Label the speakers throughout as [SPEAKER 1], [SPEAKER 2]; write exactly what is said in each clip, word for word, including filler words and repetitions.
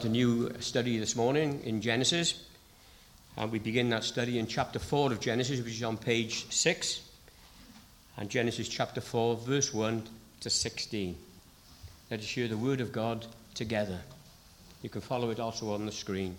[SPEAKER 1] start a new study this morning in Genesis. And we begin that study in chapter four of Genesis, which is on page six. And Genesis chapter four, verse one to sixteen. Let us hear the word of God together. You can follow it also on the screen.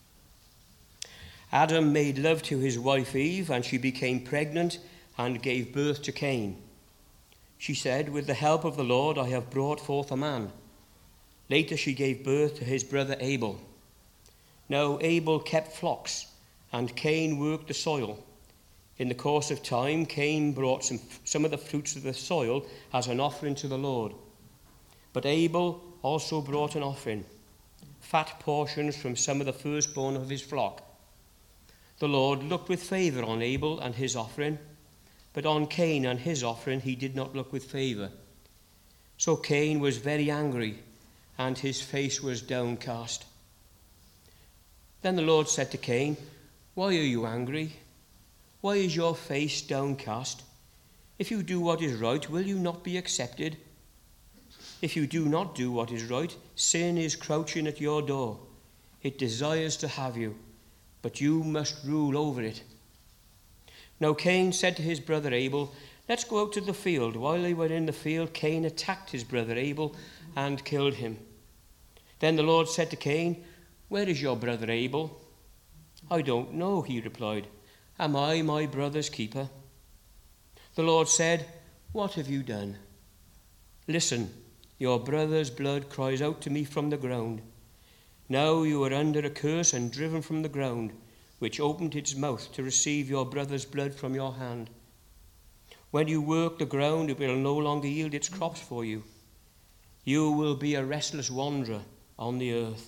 [SPEAKER 1] Adam made love to his wife Eve, and she became pregnant and gave birth to Cain. She said, "With the help of the Lord I have brought forth a man." Later she gave birth to his brother Abel. Now Abel kept flocks, and Cain worked the soil. In the course of time, Cain brought some, some of the fruits of the soil as an offering to the Lord. But Abel also brought an offering, fat portions from some of the firstborn of his flock. The Lord looked with favour on Abel and his offering, but on Cain and his offering he did not look with favour. So Cain was very angry, and his face was downcast. Then the Lord said to Cain, "Why are you angry? Why is your face downcast? If you do what is right, will you not be accepted? If you do not do what is right, sin is crouching at your door. It desires to have you, but you must rule over it." Now Cain said to his brother Abel, "Let's go out to the field." While they were in the field, Cain attacked his brother Abel and killed him. Then the Lord said to Cain, "Where is your brother Abel?" "I don't know," he replied. "Am I my brother's keeper?" The Lord said, "What have you done? Listen, your brother's blood cries out to me from the ground. Now you are under a curse and driven from the ground, which opened its mouth to receive your brother's blood from your hand. When you work the ground, it will no longer yield its crops for you. You will be a restless wanderer on the earth."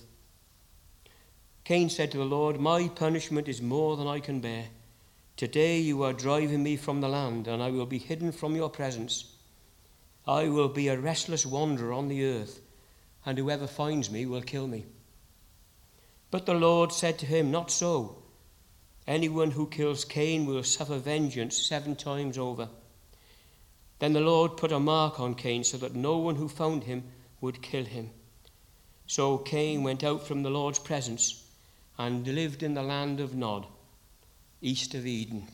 [SPEAKER 1] Cain said to the Lord, "My punishment is more than I can bear. Today you are driving me from the land, and I will be hidden from your presence. I will be a restless wanderer on the earth, and whoever finds me will kill me." But the Lord said to him, "Not so. Anyone who kills Cain will suffer vengeance seven times over." Then the Lord put a mark on Cain so that no one who found him would kill him. So Cain went out from the Lord's presence and lived in the land of Nod, east of Eden.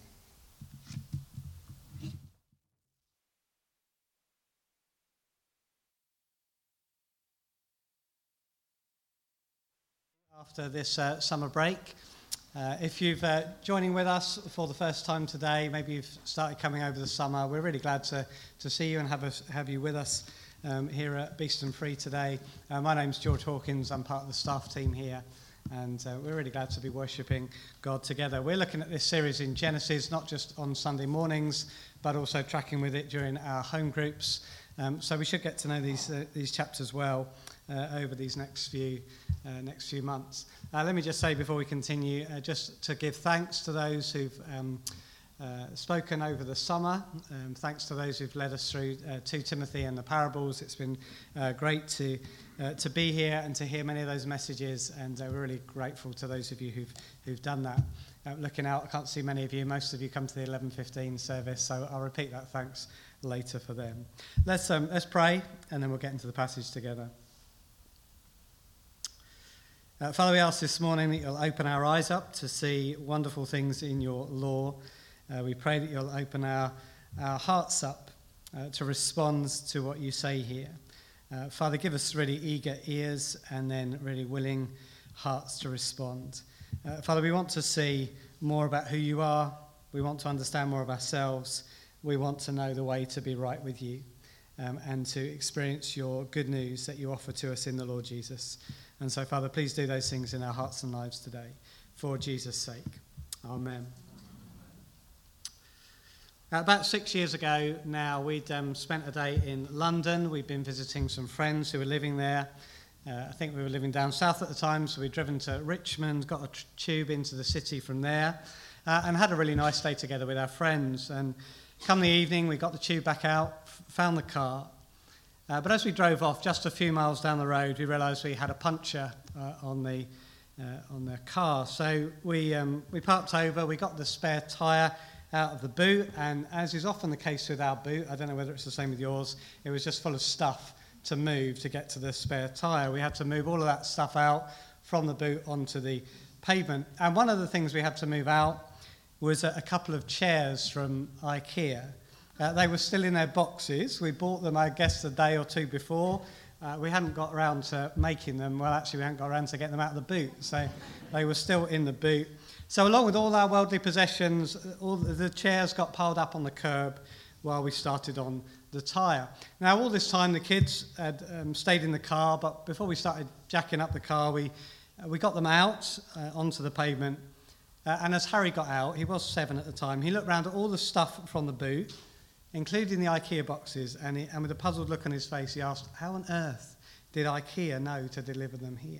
[SPEAKER 2] After this uh, summer break, uh, if you've uh, joining with us for the first time today, maybe you've started coming over the summer, we're really glad to, to see you and have, us, have you with us um, here at Beeston Free today. Uh, my name's George Hawkins, I'm part of the staff team here, and uh, we're really glad to be worshipping God together. We're looking at this series in Genesis, not just on Sunday mornings, but also tracking with it during our home groups. Um, so we should get to know these uh, these chapters well uh, over these next few uh, next few months. Uh, let me just say before we continue, uh, just to give thanks to those who've um, uh, spoken over the summer. Um, thanks to those who've led us through uh, two Timothy and the parables. It's been uh, great to uh, to be here and to hear many of those messages, and uh, we're really grateful to those of you who've who've done that. Uh, looking out, I can't see many of you. Most of you come to the eleven fifteen service, so I'll repeat that thanks later for them. Let's um, let's pray, and then we'll get into the passage together. Uh, Father, we ask this morning that you'll open our eyes up to see wonderful things in your law. Uh, we pray that you'll open our, our hearts up uh, to respond to what you say here. Uh, Father, give us really eager ears and then really willing hearts to respond. Uh, Father, we want to see more about who you are. We want to understand more of ourselves. We want to know the way to be right with you um, and to experience your good news that you offer to us in the Lord Jesus. And so, Father, please do those things in our hearts and lives today for Jesus' sake. Amen. About six years ago now, we'd um, spent a day in London. We'd been visiting some friends who were living there. Uh, I think we were living down south at the time, so we'd driven to Richmond, got a tr- tube into the city from there, uh, and had a really nice day together with our friends. And come the evening, we got the tube back out, f- found the car. Uh, but as we drove off, just a few miles down the road, we realised we had a puncture uh, on the uh, on the car. So we um, we parked over, we got the spare tyre out of the boot, and as is often the case with our boot, I don't know whether it's the same with yours, it was just full of stuff to move to get to the spare tyre. We had to move all of that stuff out from the boot onto the pavement. And one of the things we had to move out was a, a couple of chairs from IKEA. Uh, they were still in their boxes. We bought them, I guess, a day or two before. Uh, we hadn't got around to making them. Well, actually, we hadn't got around to getting them out of the boot. So they were still in the boot. So along with all our worldly possessions, all the chairs got piled up on the curb while we started on the tyre. Now, all this time, the kids had um, stayed in the car, but before we started jacking up the car, we, uh, we got them out uh, onto the pavement. Uh, and as Harry got out, he was seven at the time, he looked round at all the stuff from the boot, including the IKEA boxes, and, he, and with a puzzled look on his face, he asked, how on earth did IKEA know to deliver them here?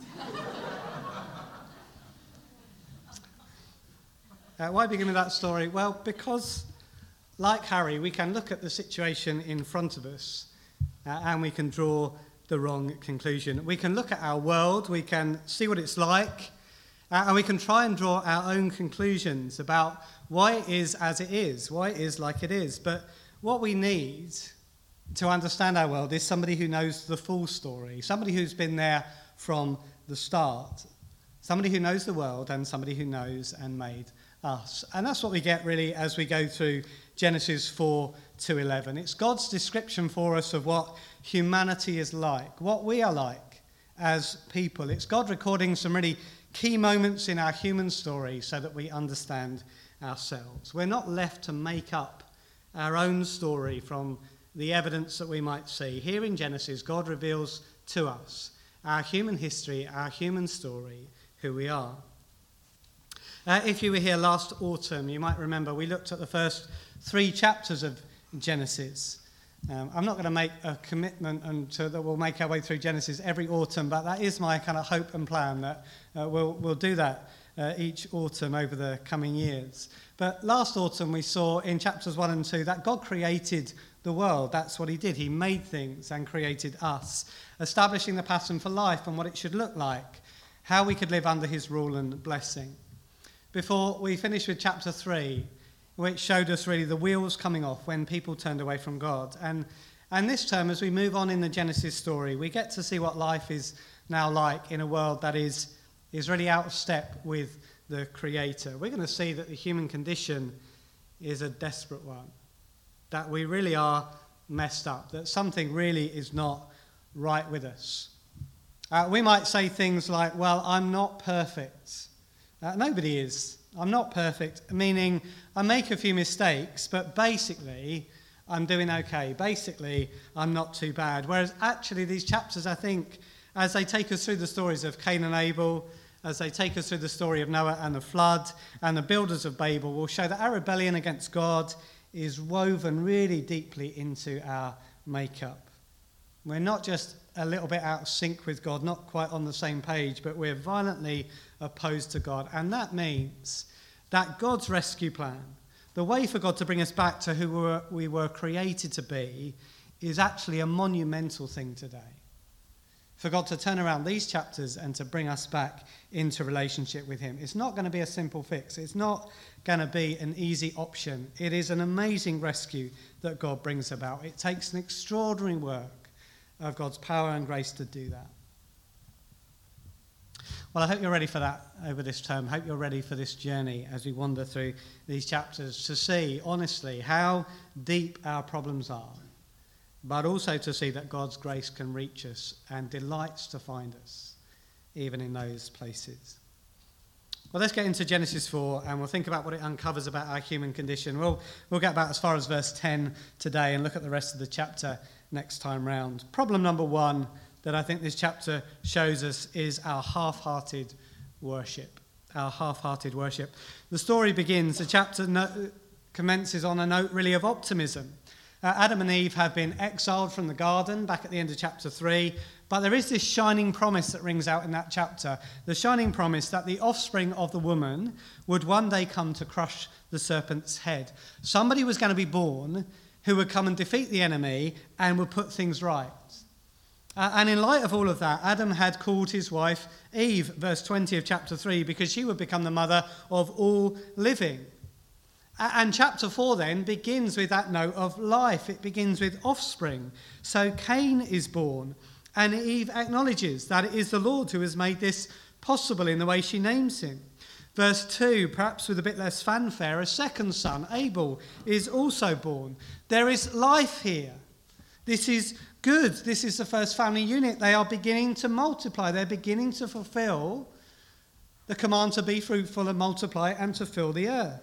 [SPEAKER 2] uh, why begin with that story? Well, because, like Harry, we can look at the situation in front of us uh, and we can draw the wrong conclusion. We can look at our world, we can see what it's like, uh, and we can try and draw our own conclusions about why it is as it is, why it is like it is. But what we need to understand our world is somebody who knows the full story, somebody who's been there from the start, somebody who knows the world and somebody who knows and made us. And that's what we get really as we go through Genesis four to eleven. It's God's description for us of what humanity is like, what we are like as people. It's God recording some really key moments in our human story so that we understand ourselves. We're not left to make up our own story from the evidence that we might see. Here in Genesis, God reveals to us our human history, our human story, who we are. Uh, if you were here last autumn, you might remember we looked at the first three chapters of Genesis. Um, I'm not going to make a commitment until that we'll make our way through Genesis every autumn, but that is my kind of hope and plan that uh, we'll, we'll do that uh, each autumn over the coming years. But last autumn we saw in chapters one and two that God created the world. That's what he did. He made things and created us, establishing the pattern for life and what it should look like, how we could live under his rule and blessing. Before we finished with chapter three, which showed us really the wheels coming off when people turned away from God. And, and this term, as we move on in the Genesis story, we get to see what life is now like in a world that is, is really out of step with the Creator. We're going to see that the human condition is a desperate one, that we really are messed up, that something really is not right with us. Uh, we might say things like, well, I'm not perfect. Uh, nobody is. I'm not perfect, meaning I make a few mistakes, but basically I'm doing okay. Basically, I'm not too bad. Whereas actually these chapters, I think, as they take us through the stories of Cain and Abel, as they take us through the story of Noah and the flood and the builders of Babel, will show that our rebellion against God is woven really deeply into our makeup. We're not just a little bit out of sync with God, not quite on the same page, but we're violently opposed to God. And that means that God's rescue plan, the way for God to bring us back to who we were, we were created to be, is actually a monumental thing today. For God to turn around these chapters and to bring us back into relationship with him. It's not going to be a simple fix. It's not going to be an easy option. It is an amazing rescue that God brings about. It takes an extraordinary work of God's power and grace to do that. Well, I hope you're ready for that over this term. I hope you're ready for this journey as we wander through these chapters to see, honestly, how deep our problems are, but also to see that God's grace can reach us and delights to find us, even in those places. Well, let's get into Genesis four, and we'll think about what it uncovers about our human condition. We'll, we'll get about as far as verse ten today and look at the rest of the chapter next time round. Problem number one that I think this chapter shows us is our half-hearted worship. Our half-hearted worship. The story begins, the chapter no- commences on a note really of optimism. Uh, Adam and Eve have been exiled from the garden back at the end of chapter three, but there is this shining promise that rings out in that chapter, the shining promise that the offspring of the woman would one day come to crush the serpent's head. Somebody was going to be born who would come and defeat the enemy and would put things right. Uh, and in light of all of that, Adam had called his wife Eve, verse twenty of chapter three, because she would become the mother of all living. And chapter four then begins with that note of life. It begins with offspring. So Cain is born. And Eve acknowledges that it is the Lord who has made this possible in the way she names him. Verse two, perhaps with a bit less fanfare, a second son, Abel, is also born. There is life here. This is good. This is the first family unit. They are beginning to multiply. They're beginning to fulfill the command to be fruitful and multiply and to fill the earth.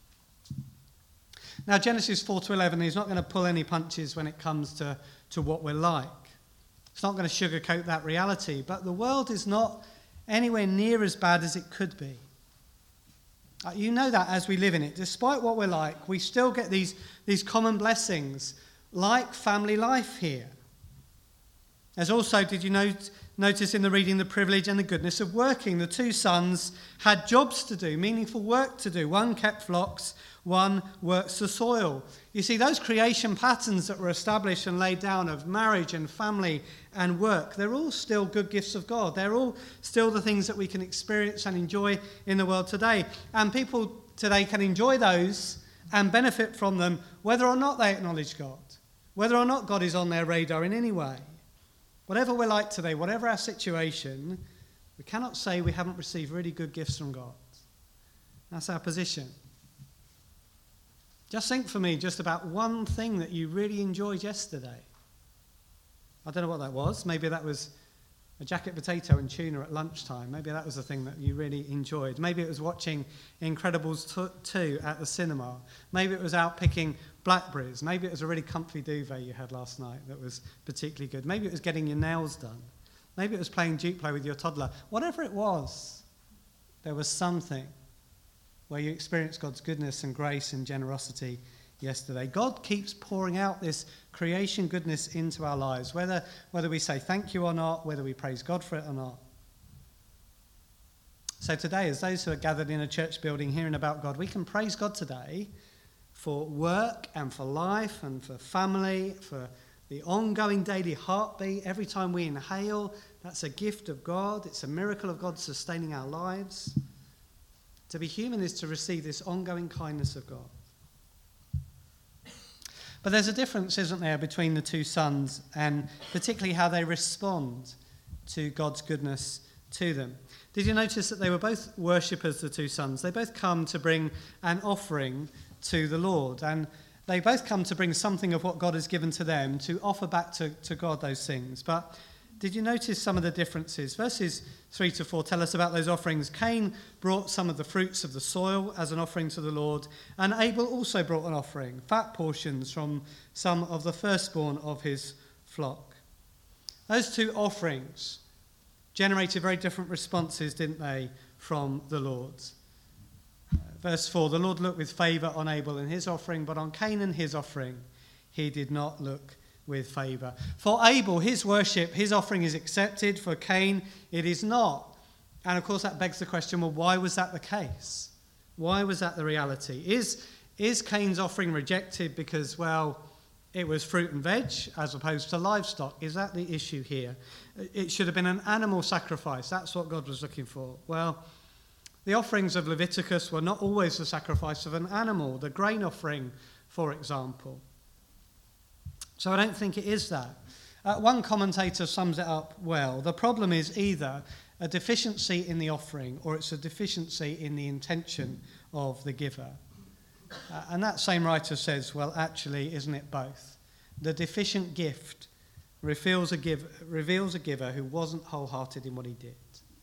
[SPEAKER 2] Now, Genesis four to eleven is not going to pull any punches when it comes to, to what we're like. It's not going to sugarcoat that reality. But the world is not anywhere near as bad as it could be. Uh, you know that as we live in it. Despite what we're like, we still get these, these common blessings like family life here. There's also, did you note, notice in the reading, the privilege and the goodness of working? The two sons had jobs to do, meaningful work to do. One kept flocks, one works the soil. You see, those creation patterns that were established and laid down of marriage and family and work, they're all still good gifts of God. They're all still the things that we can experience and enjoy in the world today. And people today can enjoy those and benefit from them whether or not they acknowledge God, whether or not God is on their radar in any way. Whatever we're like today, whatever our situation, we cannot say we haven't received really good gifts from God. That's our position. Just think for me just about one thing that you really enjoyed yesterday. I don't know what that was. Maybe that was a jacket potato and tuna at lunchtime. Maybe that was the thing that you really enjoyed. Maybe it was watching Incredibles two at the cinema. Maybe it was out picking blackberries. Maybe it was a really comfy duvet you had last night that was particularly good. Maybe it was getting your nails done. Maybe it was playing Duplo with your toddler. Whatever it was, there was something where you experienced God's goodness and grace and generosity yesterday. God keeps pouring out this creation goodness into our lives, whether, whether we say thank you or not, whether we praise God for it or not. So today, as those who are gathered in a church building hearing about God, we can praise God today for work and for life and for family, for the ongoing daily heartbeat. Every time we inhale, that's a gift of God. It's a miracle of God sustaining our lives. To be human is to receive this ongoing kindness of God. But there's a difference, isn't there, between the two sons and particularly how they respond to God's goodness to them. Did you notice that they were both worshippers, the two sons? They both come to bring an offering to the Lord, and they both come to bring something of what God has given to them to offer back to, to God those things. But did you notice some of the differences? Verses three to four tell us about those offerings. Cain brought some of the fruits of the soil as an offering to the Lord, and Abel also brought an offering, fat portions from some of the firstborn of his flock. Those two offerings generated very different responses, didn't they, from the Lord? Verse four, the Lord looked with favour on Abel and his offering, but on Cain and his offering he did not look with favour. For Abel, his worship, his offering is accepted. For Cain, it is not. And of course that begs the question, well, why was that the case? Why was that the reality? Is, is Cain's offering rejected because, well, it was fruit and veg as opposed to livestock? Is that the issue here? It should have been an animal sacrifice. That's what God was looking for. Well, the offerings of Leviticus were not always the sacrifice of an animal. The grain offering, for example. So I don't think it is that. Uh, one commentator sums it up well. The problem is either a deficiency in the offering or it's a deficiency in the intention of the giver. Uh, and that same writer says, well, actually, isn't it both? The deficient gift reveals a, give, reveals a giver who wasn't wholehearted in what he did.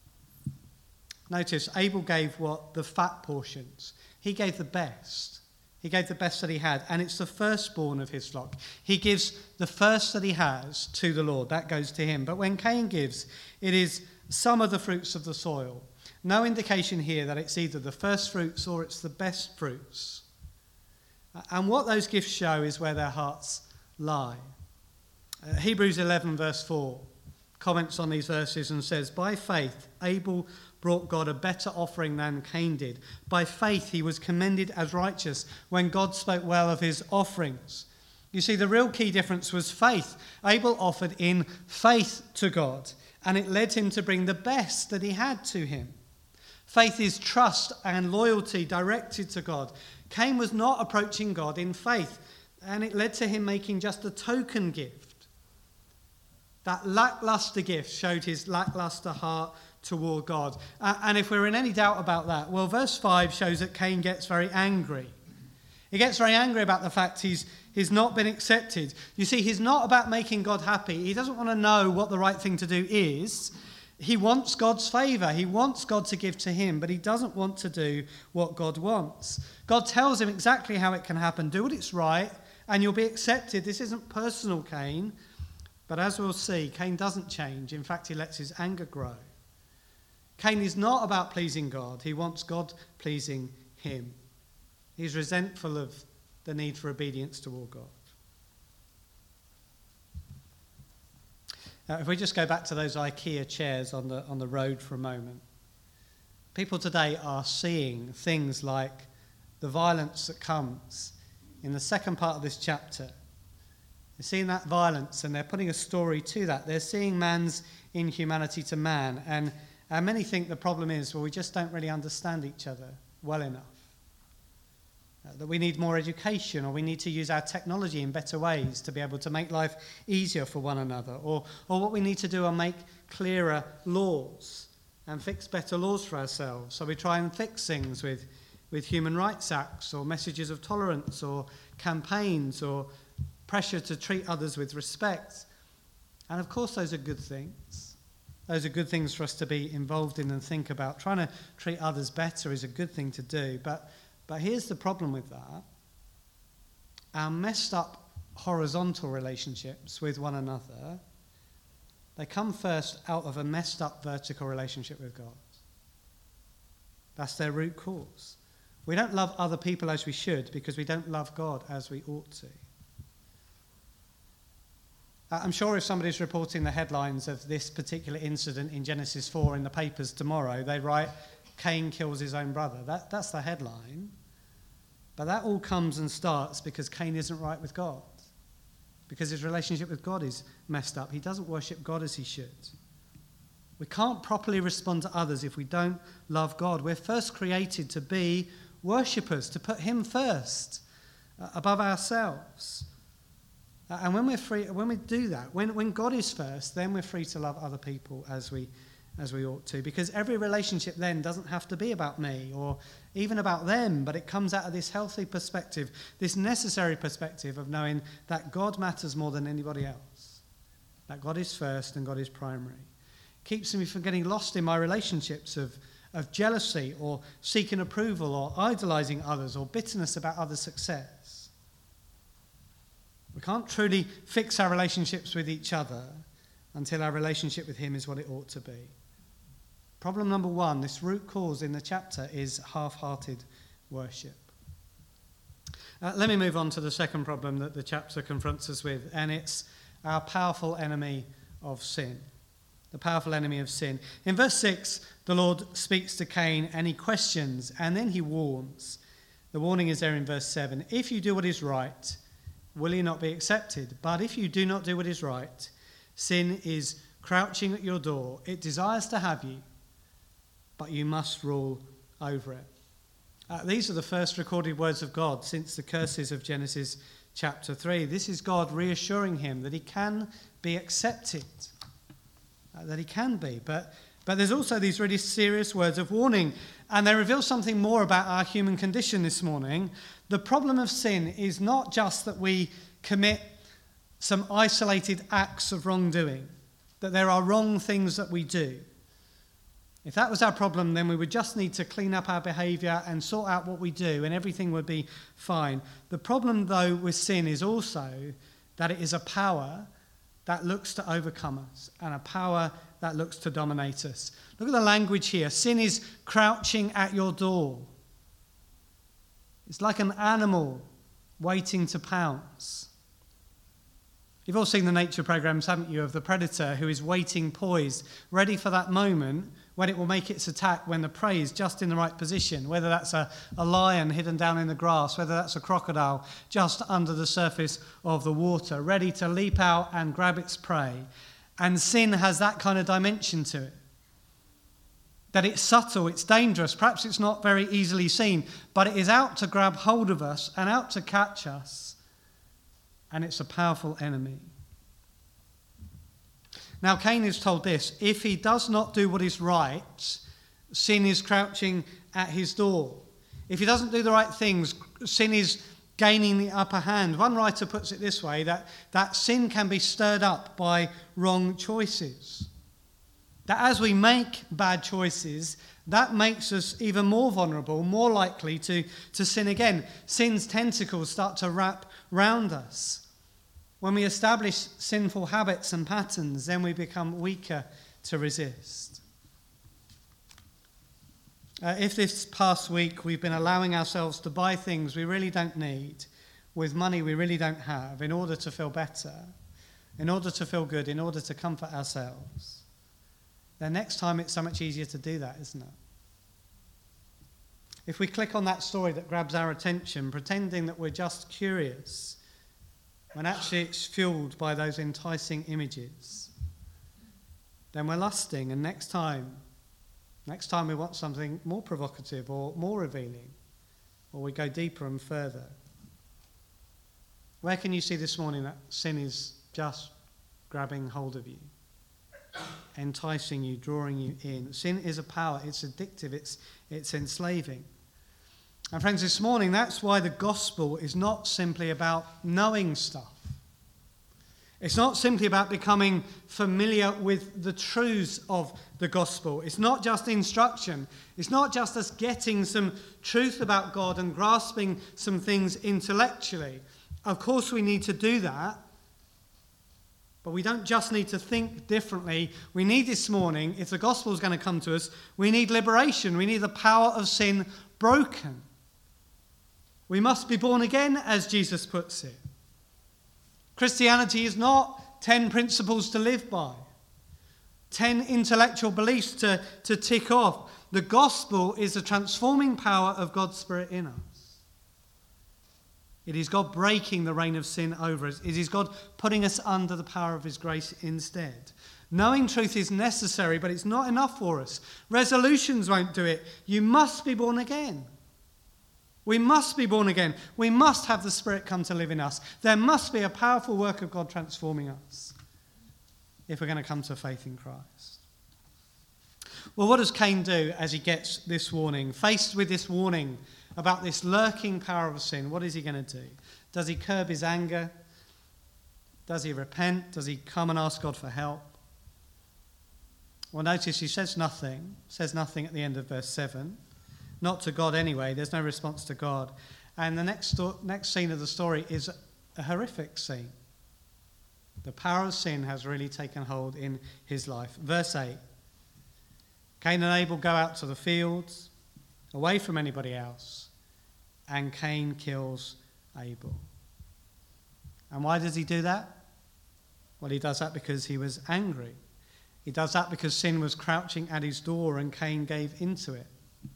[SPEAKER 2] Notice, Abel gave what? The fat portions. He gave the best. He gave the best that he had, and it's the firstborn of his flock. He gives the first that he has to the Lord. That goes to him. But when Cain gives, it is some of the fruits of the soil. No indication here that it's either the first fruits or it's the best fruits. And what those gifts show is where their hearts lie. Uh, Hebrews eleven verse four comments on these verses and says, by faith, Abel brought God a better offering than Cain did. By faith, he was commended as righteous when God spoke well of his offerings. You see, the real key difference was faith. Abel offered in faith to God, and it led him to bring the best that he had to him. Faith is trust and loyalty directed to God. Cain was not approaching God in faith, and it led to him making just a token gift. That lackluster gift showed his lackluster heart toward God. Uh, and if we're in any doubt about that, well, verse five shows that Cain gets very angry. He gets very angry about the fact he's, he's not been accepted. You see, he's not about making God happy. He doesn't want to know what the right thing to do is. He wants God's favour. He wants God to give to him, but he doesn't want to do what God wants. God tells him exactly how it can happen. Do what it's right, and you'll be accepted. This isn't personal, Cain. But as we'll see, Cain doesn't change. In fact, he lets his anger grow. Cain is not about pleasing God. He wants God pleasing him. He's resentful of the need for obedience toward God. Now, if we just go back to those IKEA chairs on the, on the road for a moment, people today are seeing things like the violence that comes in the second part of this chapter. They're seeing that violence and they're putting a story to that. They're seeing man's inhumanity to man. And, and many think the problem is, well, we just don't really understand each other well enough. Uh, that we need more education, or we need to use our technology in better ways to be able to make life easier for one another. Or, or what we need to do are make clearer laws and fix better laws for ourselves. So we try and fix things with, with human rights acts or messages of tolerance or campaigns or pressure to treat others with respect. And of course those are good things. Those are good things for us to be involved in and think about. Trying to treat others better is a good thing to do. But, but here's the problem with that. Our messed up horizontal relationships with one another, they come first out of a messed up vertical relationship with God. That's their root cause. We don't love other people as we should because we don't love God as we ought to. I'm sure if somebody's reporting the headlines of this particular incident in Genesis four in the papers tomorrow, they write, Cain kills his own brother. That, that's the headline. But that all comes and starts because Cain isn't right with God. Because his relationship with God is messed up. He doesn't worship God as he should. We can't properly respond to others if we don't love God. We're first created to be worshippers, to put him first, uh, above ourselves. Uh, and when we're free, when we do that, when, when God is first, then we're free to love other people as we as we ought to. Because every relationship then doesn't have to be about me or even about them, but it comes out of this healthy perspective, this necessary perspective of knowing that God matters more than anybody else. That God is first and God is primary. Keeps me from getting lost in my relationships of, of jealousy or seeking approval or idolizing others or bitterness about others' success. We can't truly fix our relationships with each other until our relationship with him is what it ought to be. Problem number one, this root cause in the chapter is half-hearted worship. Uh, let me move on to the second problem that the chapter confronts us with, and it's our powerful enemy of sin. The powerful enemy of sin. In verse six, the Lord speaks to Cain and he questions and then he warns. The warning is there in verse seven. If you do what is right, will you not be accepted? But if you do not do what is right, sin is crouching at your door. It desires to have you, but you must rule over it. Uh, these are the first recorded words of God since the curses of Genesis chapter three. This is God reassuring him that he can be accepted, uh, that he can be. But, but there's also these really serious words of warning, and they reveal something more about our human condition this morning. The problem of sin is not just that we commit some isolated acts of wrongdoing, that there are wrong things that we do. If that was our problem, then we would just need to clean up our behaviour and sort out what we do and everything would be fine. The problem, though, with sin is also that it is a power that looks to overcome us and a power that looks to dominate us. Look at the language here. Sin is crouching at your door. It's like an animal waiting to pounce. You've all seen the nature programs, haven't you, of the predator who is waiting poised, ready for that moment when it will make its attack when the prey is just in the right position, whether that's a, a lion hidden down in the grass, whether that's a crocodile just under the surface of the water, ready to leap out and grab its prey. And sin has that kind of dimension to it. That it's subtle, it's dangerous, perhaps it's not very easily seen, but it is out to grab hold of us and out to catch us. And it's a powerful enemy. Now Cain is told this: if he does not do what is right, sin is crouching at his door. If he doesn't do the right things, sin is gaining the upper hand. One writer puts it this way, that, that sin can be stirred up by wrong choices. That as we make bad choices, that makes us even more vulnerable, more likely to, to sin again. Sin's tentacles start to wrap round us. When we establish sinful habits and patterns, then we become weaker to resist. Uh, if this past week we've been allowing ourselves to buy things we really don't need, with money we really don't have, in order to feel better, in order to feel good, in order to comfort ourselves, then next time it's so much easier to do that, isn't it? If we click on that story that grabs our attention, pretending that we're just curious, when actually it's fueled by those enticing images, then we're lusting, and next time, next time we want something more provocative or more revealing, or we go deeper and further. Where can you see this morning that sin is just grabbing hold of you, enticing you, drawing you in? Sin is a power. It's addictive. It's, it's enslaving. And friends, this morning, that's why the gospel is not simply about knowing stuff. It's not simply about becoming familiar with the truths of the gospel. It's not just instruction. It's not just us getting some truth about God and grasping some things intellectually. Of course we need to do that. But we don't just need to think differently. We need this morning, if the gospel is going to come to us, we need liberation. We need the power of sin broken. We must be born again, as Jesus puts it. Christianity is not ten principles to live by, ten intellectual beliefs to, to tick off. The gospel is the transforming power of God's Spirit in us. It is God breaking the reign of sin over us. It is God putting us under the power of his grace instead. Knowing truth is necessary, but it's not enough for us. Resolutions won't do it. You must be born again. We must be born again. We must have the Spirit come to live in us. There must be a powerful work of God transforming us if we're going to come to faith in Christ. Well, what does Cain do as he gets this warning? Faced with this warning about this lurking power of sin, what is he going to do? Does he curb his anger? Does he repent? Does he come and ask God for help? Well, notice he says nothing. Says nothing at the end of verse seven. Not to God anyway. There's no response to God. And the next sto- next scene of the story is a horrific scene. The power of sin has really taken hold in his life. Verse eight. Cain and Abel go out to the fields, away from anybody else, and Cain kills Abel. And why does he do that? Well, he does that because he was angry. He does that because sin was crouching at his door and Cain gave into it.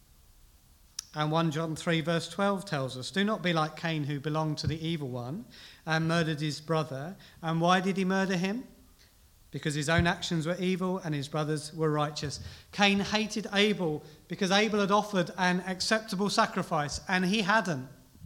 [SPEAKER 2] And First John three verse twelve tells us, do not be like Cain, who belonged to the evil one and murdered his brother. And why did he murder him? Because his own actions were evil and his brothers were righteous. Cain hated Abel because Abel had offered an acceptable sacrifice and he hadn't.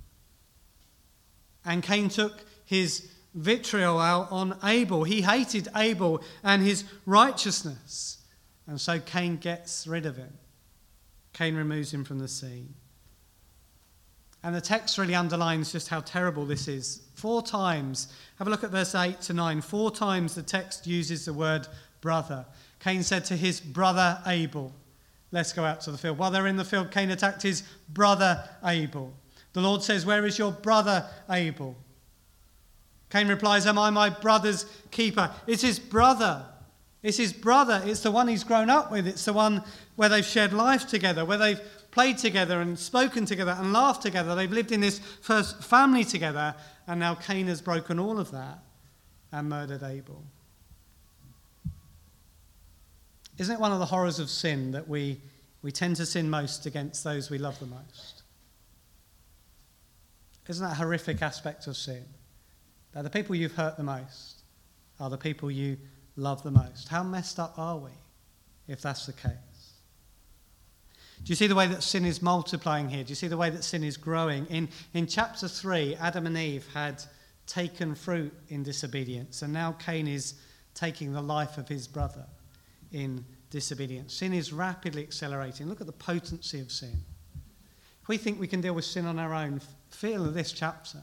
[SPEAKER 2] And Cain took his vitriol out on Abel. He hated Abel and his righteousness. And so Cain gets rid of him. Cain removes him from the scene. And the text really underlines just how terrible this is. Four times, have a look at verse eight to nine. Four times the text uses the word brother. Cain said to his brother Abel, let's go out to the field. While they're in the field, Cain attacked his brother Abel. The Lord says, where is your brother Abel? Cain replies, am I my brother's keeper? It's his brother. It's his brother. It's the one he's grown up with. It's the one where they've shared life together, where they've played together and spoken together and laughed together. They've lived in this first family together, and now Cain has broken all of that and murdered Abel. Isn't it one of the horrors of sin that we, we tend to sin most against those we love the most? Isn't that a horrific aspect of sin? That the people you've hurt the most are the people you love the most. How messed up are we if that's the case? Do you see the way that sin is multiplying here? Do you see the way that sin is growing? In, in chapter three, Adam and Eve had taken fruit in disobedience, and now Cain is taking the life of his brother in disobedience. Sin is rapidly accelerating. Look at the potency of sin. If we think we can deal with sin on our own, feel this chapter.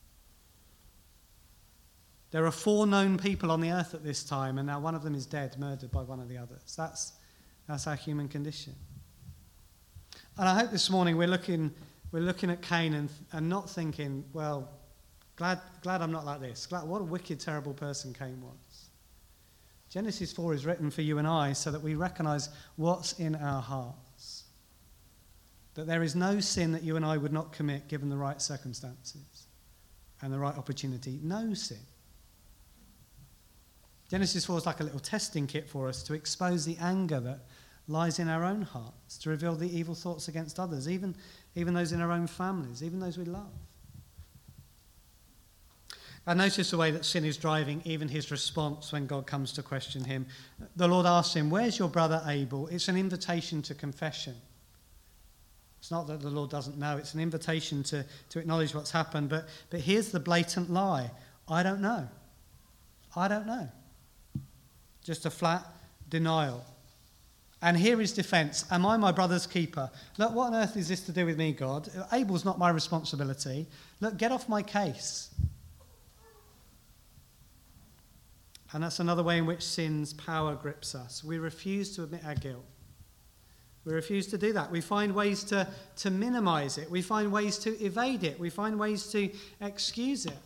[SPEAKER 2] There are four known people on the earth at this time, and now one of them is dead, murdered by one of the others. That's, that's our human condition. And I hope this morning we're looking, we're looking at Cain and, and not thinking, well, glad, glad I'm not like this. Glad, what a wicked, terrible person Cain was. Genesis four is written for you and I so that we recognise what's in our hearts. That there is no sin that you and I would not commit given the right circumstances and the right opportunity. No sin. Genesis four is like a little testing kit for us to expose the anger that lies in our own hearts, to reveal the evil thoughts against others, even, even those in our own families, even those we love. I notice the way that sin is driving even his response when God comes to question him. The Lord asks him, "Where's your brother Abel?" It's an invitation to confession. It's not that the Lord doesn't know, it's an invitation to, to acknowledge what's happened. But, but here's the blatant lie. I don't know. I don't know. Just a flat denial. And here is defence. Am I my brother's keeper? Look, what on earth is this to do with me, God? Abel's not my responsibility. Look, get off my case. And that's another way in which sin's power grips us. We refuse to admit our guilt. We refuse to do that. We find ways to, to minimise it. We find ways to evade it. We find ways to excuse it.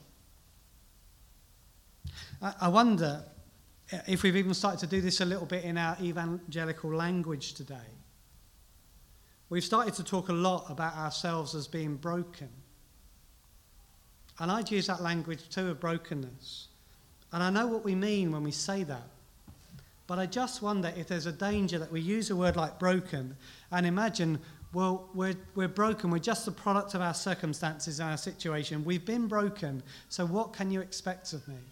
[SPEAKER 2] I, I wonder if we've even started to do this a little bit in our evangelical language today. We've started to talk a lot about ourselves as being broken. And I'd use that language too, of brokenness. And I know what we mean when we say that. But I just wonder if there's a danger that we use a word like broken and imagine, well, we're, we're broken. We're just the product of our circumstances and our situation. We've been broken. So what can you expect of me?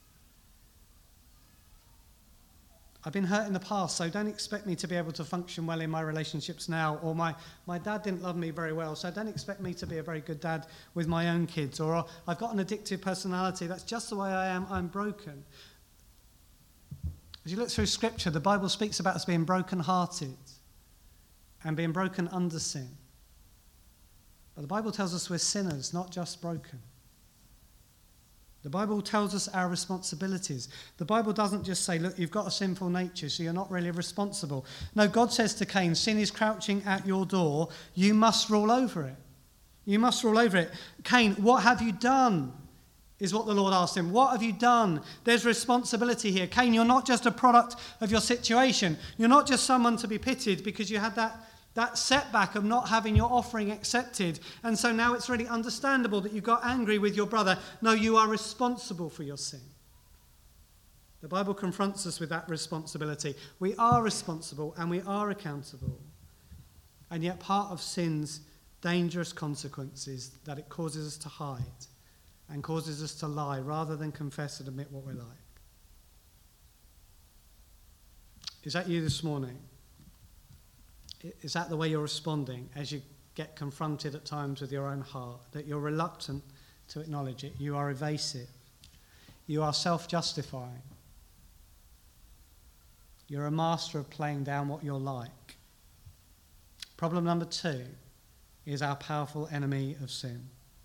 [SPEAKER 2] I've been hurt in the past, so don't expect me to be able to function well in my relationships now. Or my, my dad didn't love me very well, so don't expect me to be a very good dad with my own kids. Or I've got an addictive personality. That's just the way I am. I'm broken. As you look through Scripture, the Bible speaks about us being broken-hearted and being broken under sin. But the Bible tells us we're sinners, not just broken. The Bible tells us our responsibilities. The Bible doesn't just say, look, you've got a sinful nature, so you're not really responsible. No, God says to Cain, sin is crouching at your door. You must rule over it. You must rule over it. Cain, what have you done? Is what the Lord asked him. What have you done? There's responsibility here. Cain, you're not just a product of your situation. You're not just someone to be pitied because you had that, that setback of not having your offering accepted. And so now it's really understandable that you got angry with your brother. No, you are responsible for your sin. The Bible confronts us with that responsibility. We are responsible and we are accountable. And yet part of sin's dangerous consequences that it causes us to hide and causes us to lie rather than confess and admit what we're like. Is that you this morning? Is that the way you're responding as you get confronted at times with your own heart? That you're reluctant to acknowledge it? You are evasive. You are self-justifying. You're a master of playing down what you're like. Problem number two is our powerful enemy of sin.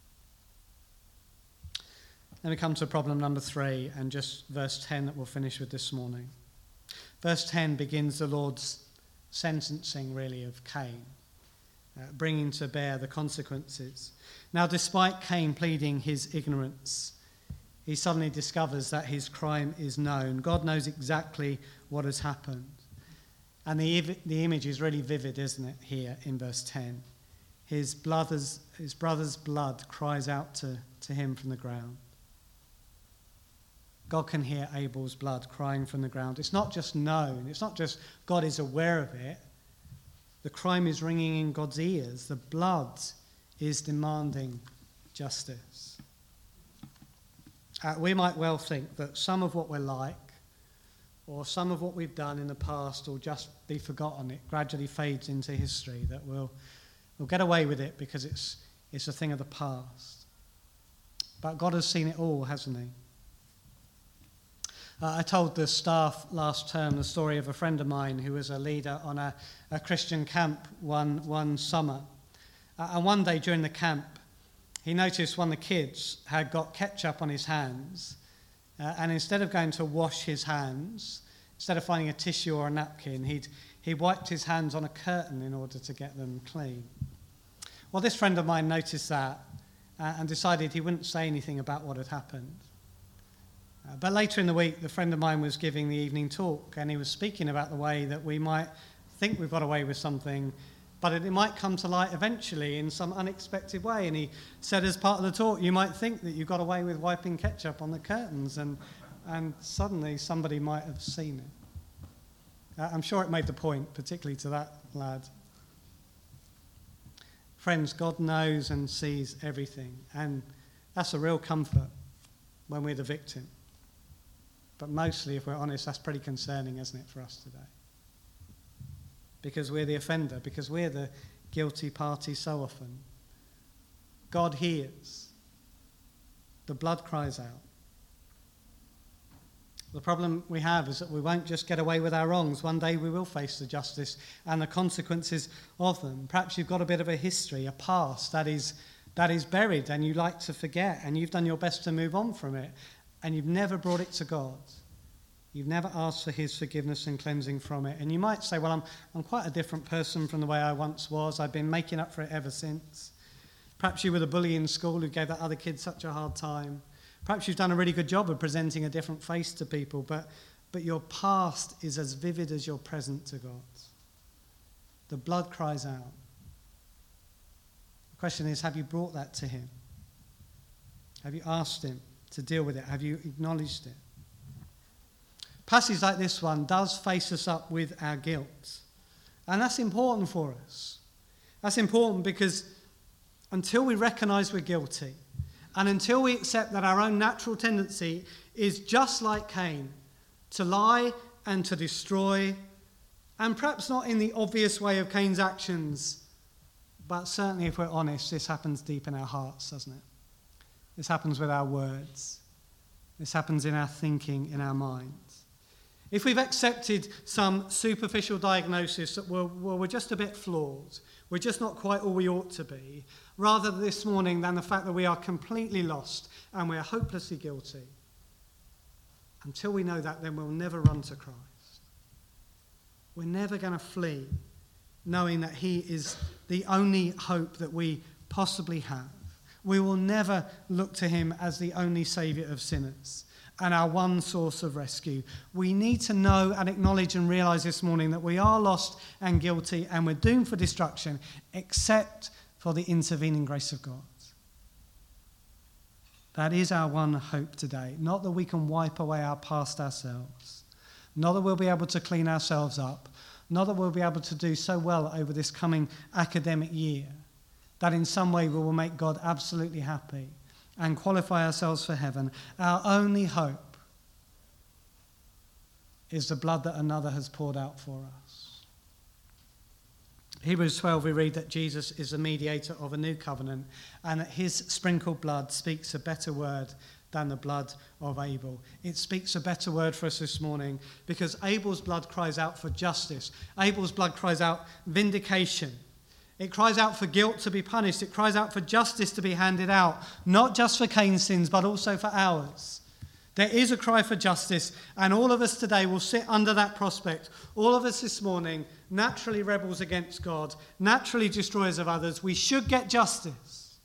[SPEAKER 2] Then we come to problem number three and just verse ten that we'll finish with this morning. Verse ten begins the Lord's sentencing, really, of Cain, uh, bringing to bear the consequences. Now, despite Cain pleading his ignorance, he suddenly discovers that his crime is known. God knows exactly what has happened. And the, the image is really vivid, isn't it, here in verse ten. His, brother's, his brother's blood cries out to, to him from the ground. God can hear Abel's blood crying from the ground. It's not just known. It's not just God is aware of it. The crime is ringing in God's ears. The blood is demanding justice. Uh, we might well think that some of what we're like or some of what we've done in the past will just be forgotten. It gradually fades into history, that we'll, we'll get away with it because it's, it's a thing of the past. But God has seen it all, hasn't he? Uh, I told the staff last term the story of a friend of mine who was a leader on a, a Christian camp one, one summer. Uh, and one day during the camp, he noticed one of the kids had got ketchup on his hands. Uh, and instead of going to wash his hands, instead of finding a tissue or a napkin, he'd, he wiped his hands on a curtain in order to get them clean. Well, this friend of mine noticed that uh, and decided he wouldn't say anything about what had happened. Uh, but later in the week, the friend of mine was giving the evening talk, and he was speaking about the way that we might think we've got away with something, but it, it might come to light eventually in some unexpected way. And he said, as part of the talk, you might think that you got away with wiping ketchup on the curtains, and, and suddenly somebody might have seen it. Uh, I'm sure it made the point, particularly to that lad. Friends, God knows and sees everything, and that's a real comfort when we're the victim. But mostly, if we're honest, that's pretty concerning, isn't it, for us today? Because we're the offender, because we're the guilty party so often. God hears. The blood cries out. The problem we have is that we won't just get away with our wrongs. One day we will face the justice and the consequences of them. Perhaps you've got a bit of a history, a past that is, that is buried and you like to forget, and you've done your best to move on from it, and you've never brought it to God. You've never asked for his forgiveness and cleansing from it. And you might say, well, I'm, I'm quite a different person from the way I once was. I've been making up for it ever since. Perhaps you were the bully in school who gave that other kid such a hard time. Perhaps you've done a really good job of presenting a different face to people, but, but your past is as vivid as your present to God. The blood cries out. The question is, have you brought that to him? Have you asked him to deal with it? Have you acknowledged it? Passage like this one does face us up with our guilt. And that's important for us. That's important because until we recognise we're guilty, and until we accept that our own natural tendency is just like Cain, to lie and to destroy, and perhaps not in the obvious way of Cain's actions, but certainly if we're honest, this happens deep in our hearts, doesn't it? This happens with our words. This happens in our thinking, in our minds. If we've accepted some superficial diagnosis that we're, well, we're just a bit flawed, we're just not quite all we ought to be, rather this morning than the fact that we are completely lost and we're hopelessly guilty, until we know that, then we'll never run to Christ. We're never going to flee, knowing that he is the only hope that we possibly have. We will never look to him as the only saviour of sinners and our one source of rescue. We need to know and acknowledge and realise this morning that we are lost and guilty and we're doomed for destruction, except for the intervening grace of God. That is our one hope today. Not that we can wipe away our past ourselves. Not that we'll be able to clean ourselves up. Not that we'll be able to do so well over this coming academic year that in some way we will make God absolutely happy and qualify ourselves for heaven. Our only hope is the blood that another has poured out for us. Hebrews twelve, we read that Jesus is the mediator of a new covenant and that his sprinkled blood speaks a better word than the blood of Abel. It speaks a better word for us this morning because Abel's blood cries out for justice. Abel's blood cries out vindication. It cries out for guilt to be punished. It cries out for justice to be handed out, not just for Cain's sins, but also for ours. There is a cry for justice, and all of us today will sit under that prospect. All of us this morning, naturally rebels against God, naturally destroyers of others. We should get justice.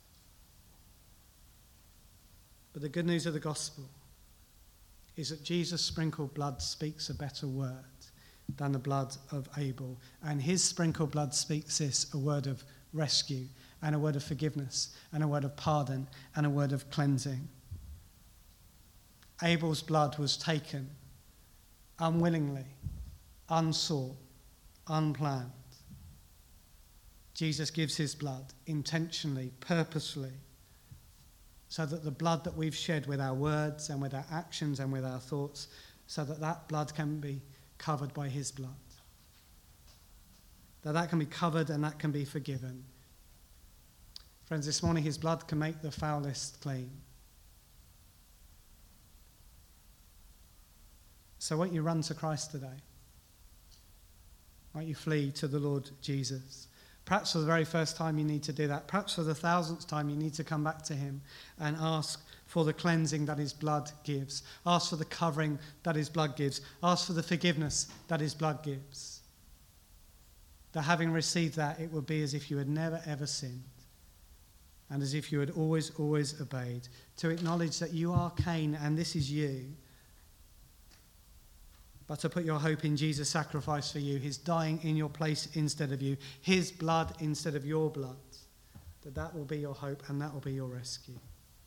[SPEAKER 2] But the good news of the gospel is that Jesus' sprinkled blood speaks a better word than the blood of Abel. And his sprinkled blood speaks this, a word of rescue and a word of forgiveness and a word of pardon and a word of cleansing. Abel's blood was taken unwillingly, unsought, unplanned. Jesus gives his blood intentionally, purposefully, so that the blood that we've shed with our words and with our actions and with our thoughts, so that that blood can be covered by his blood. That that can be covered and that can be forgiven. Friends, this morning his blood can make the foulest clean. So won't you run to Christ today? Won't you flee to the Lord Jesus? Perhaps for the very first time you need to do that. Perhaps for the thousandth time you need to come back to him and ask for the cleansing that his blood gives. Ask for the covering that his blood gives. Ask for the forgiveness that his blood gives. That having received that, it would be as if you had never ever sinned. And as if you had always, always obeyed. To acknowledge that you are Cain and this is you. But to put your hope in Jesus' sacrifice for you, his dying in your place instead of you, his blood instead of your blood. That that will be your hope and that will be your rescue.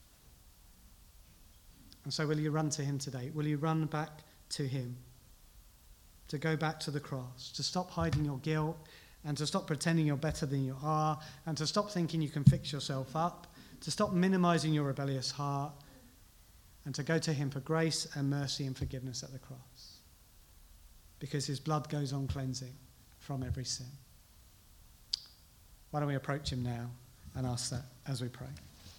[SPEAKER 2] And so will you run to him today? Will you run back to him? To go back to the cross, to stop hiding your guilt and to stop pretending you're better than you are and to stop thinking you can fix yourself up, to stop minimizing your rebellious heart and to go to him for grace and mercy and forgiveness at the cross. Because his blood goes on cleansing from every sin. Why don't we approach him now and ask that as we pray.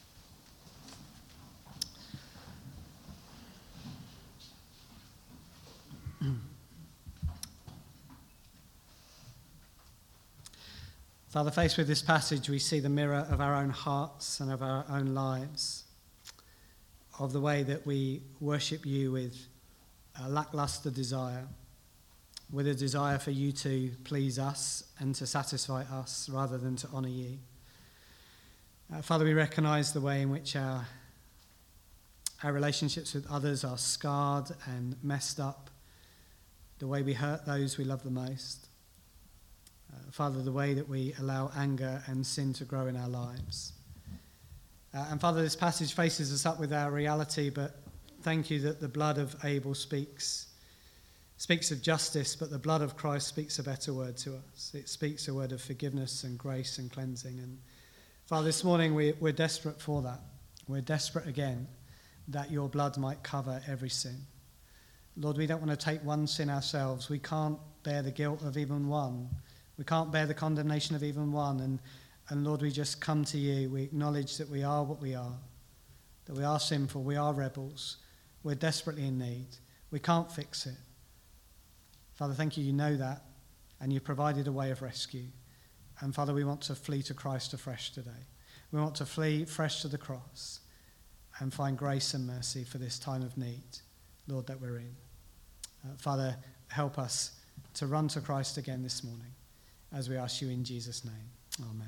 [SPEAKER 2] Father, faced with this passage, we see the mirror of our own hearts and of our own lives, of the way that we worship you with a lackluster desire, with a desire for you to please us and to satisfy us rather than to honour you. Uh, Father, we recognise the way in which our, our relationships with others are scarred and messed up, the way we hurt those we love the most. Uh, Father, the way that we allow anger and sin to grow in our lives. Uh, and Father, this passage faces us up with our reality, but thank you that the blood of Abel speaks speaks of justice, but the blood of Christ speaks a better word to us. It speaks a word of forgiveness and grace and cleansing. And Father, this morning we, we're desperate for that. We're desperate again that your blood might cover every sin. Lord, we don't want to take one sin ourselves. We can't bear the guilt of even one. We can't bear the condemnation of even one. And, and Lord, we just come to you. We acknowledge that we are what we are, that we are sinful, we are rebels. We're desperately in need. We can't fix it. Father, thank you, you know that, and you've provided a way of rescue. And Father, we want to flee to Christ afresh today. We want to flee fresh to the cross and find grace and mercy for this time of need, Lord, that we're in. Uh, Father, help us to run to Christ again this morning as we ask you in Jesus' name. Amen.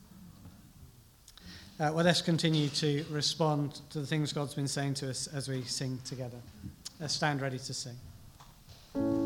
[SPEAKER 2] Uh, well, let's continue to respond to the things God's been saying to us as we sing together. Let's stand ready to sing.